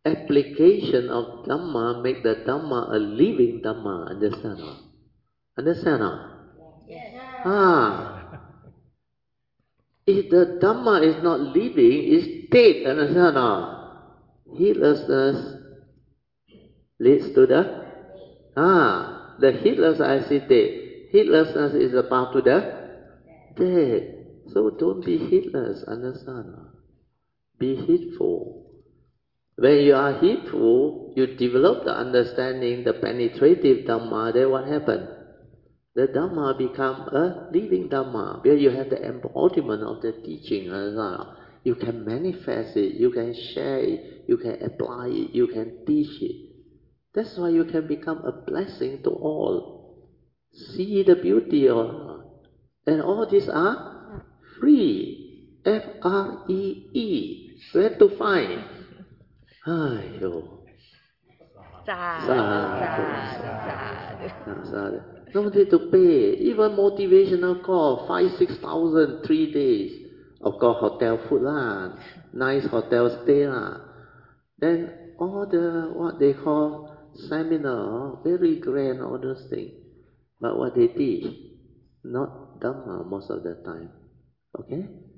application of Dhamma make the Dhamma a living Dhamma. Understand? Understand? Yes. Ah. If the Dhamma is not living, it's dead. Understand? Heedlessness leads to the heedless I see dead. Heedlessness is the path to the dead. So don't be heedless. Understand? Be heedful. When you are heedful, you develop the understanding, the penetrative Dhamma, then what happens? The Dhamma become a living Dhamma, where you have the embodiment of the teaching. You can manifest it, you can share it, you can apply it, you can teach it. That's why you can become a blessing to all. See the beauty of it. And all these are free. F-R-E-E. Where to find? Sadhu. No need to pay. Even motivational call, 5,000-6,000, 3 days. Of course, hotel food lah, nice hotel stay lah. Then all the what they call seminar, very grand, all those things. But what they teach, not Dhamma most of the time. Okay?